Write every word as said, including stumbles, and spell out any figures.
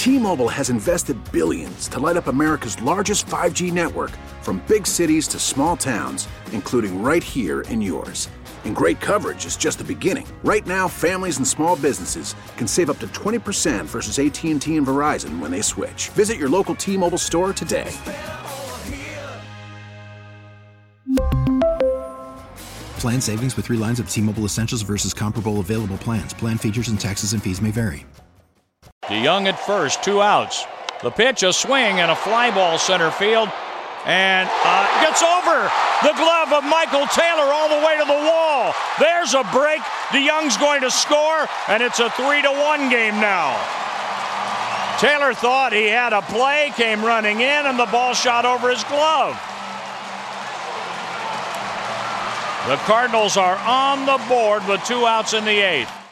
T-Mobile has invested billions to light up America's largest five G network, from big cities to small towns, including right here in yours. And great coverage is just the beginning. Right now, families and small businesses can save up to twenty percent versus A T and T and Verizon when they switch. Visit your local T-Mobile store today. Plan savings with three lines of T-Mobile Essentials versus comparable available plans. Plan features and taxes and fees may vary. DeYoung at first, two outs. The pitch, a swing, and a fly ball center field. And uh, gets over the glove of Michael Taylor all the way to the wall. There's a break. DeYoung's going to score, and it's a three to one game now. Taylor thought he had a play, came running in, and the ball shot over his glove. The Cardinals are on the board with two outs in the eighth.